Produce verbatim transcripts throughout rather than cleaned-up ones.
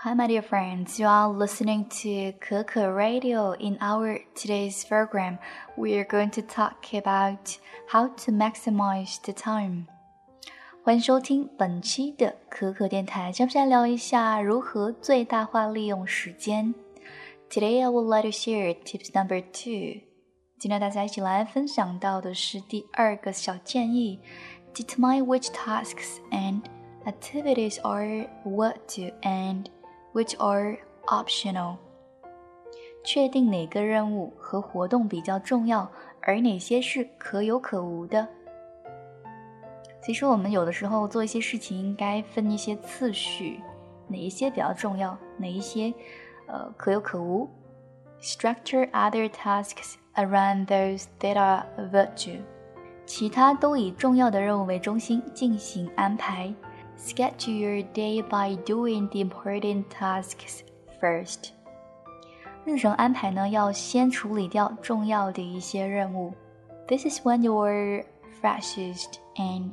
Hi, my dear friends. You are listening to Keke Radio. In our today's program, we are going to talk about how to maximize the time. 欢迎收听本期的可可电台，将先聊一下如何最大化利用时间。Today I would like to share tips number two. 今天大家一起来分享到的是第二个小建议 Determine which tasks and activities are what to and which are optional. 确定哪个任务和活动比较重要，而哪些是可有可无的。其实我们有的时候做一些事情应该分一些次序，哪一些比较重要，哪一些呃可有可无。Structure other tasks around those that are virtue. 其他都以重要的任务为中心进行安排。Schedule your day by doing the important tasks first. 日程安排呢，要先处理掉重要的一些任务。This is when you are freshest and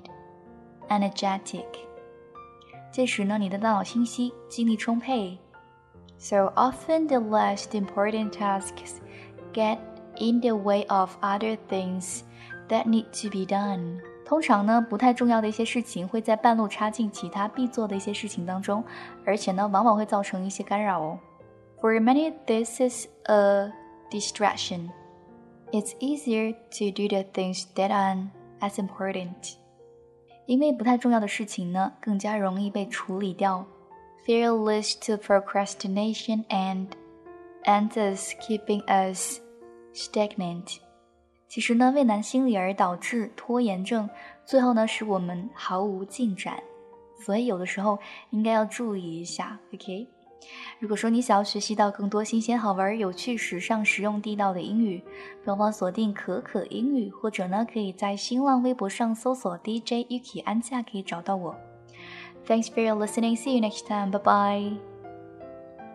energetic. 这时呢，你的大脑清晰，精力充沛。So often the less important tasks get in the way of other things that need to be done.通常呢，不太重要的一些事情会在半路插进其他必做的一些事情当中，而且呢，往往会造成一些干扰哦。For many, this is a distraction. It's easier to do the things that aren't as important. 因为不太重要的事情呢，更加容易被处理掉。Fear leads to procrastination and ends us keeping us stagnant.其实呢，畏难心理而导致拖延症，最后呢，使我们毫无进展。所以有的时候应该要注意一下 ，OK？ 如果说你想要学习到更多新鲜、好玩、有趣、时尚、实用、地道的英语，不要忘锁定可可英语，或者呢，可以在新浪微博上搜索 D J Yuki 安佳，可以找到我。Thanks for your listening. See you next time. Bye bye.